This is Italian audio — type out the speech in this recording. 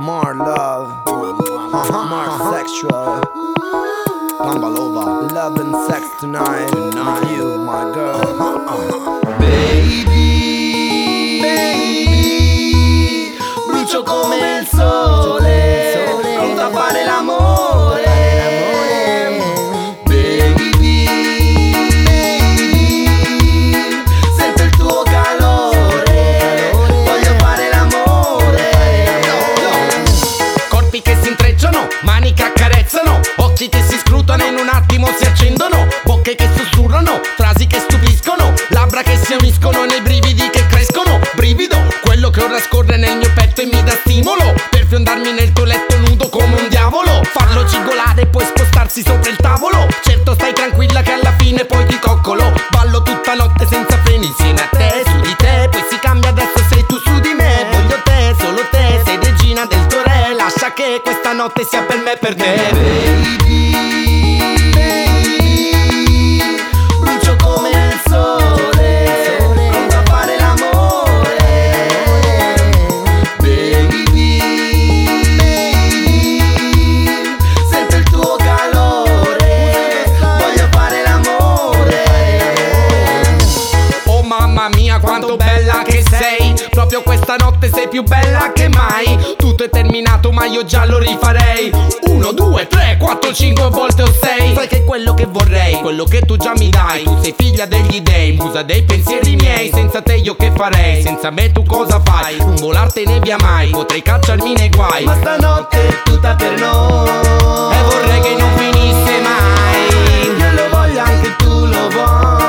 More love, more sexual. Love and sex tonight with you, my girl. Baby, baby, brucio come il sole, pronta a fare l'amore. Baby, baby, sento il tuo calore, voglio fare l'amore. Corpi che si intrecciano, mani che accarezzano, occhi che si scrutano e in un attimo si accendono, bocche che sussurrano, frasi che stupiscono, labbra che si uniscono nei brividi che crescono. Brivido, quello che ora scorre nel mio petto e mi dà stimolo per fiondarmi nel tuo letto nudo come un diavolo, farlo cigolare e poi spostarsi sopra il tavolo. Certo stai tranquilla che alla fine poi ti coccolo, ballo tutta notte senza freni insieme a te, su di te, poi si cambia, adesso sei tu su di me. Voglio te, solo te, sei regina del tuo re, lascia che questa notte sia per me e per te. Baby, baby, brucio come il sole, pronto a fare l'amore. Baby, baby, sento il tuo calore, voglio fare l'amore. Oh mamma mia quanto bella che sei, proprio questa notte sei più bella che mai. Tutto è terminato ma io già lo rifarei 1, 2, 3, 4, 5 volte o 6. Sai che è quello che vorrei, quello che tu già mi dai. Tu sei figlia degli dei, musa dei pensieri miei. Senza te io che farei, senza me tu cosa fai? Non volartene via mai, potrei cacciarmi nei guai. Ma stanotte è tutta per noi e vorrei che non finisse mai. Io lo voglio anche tu lo vuoi.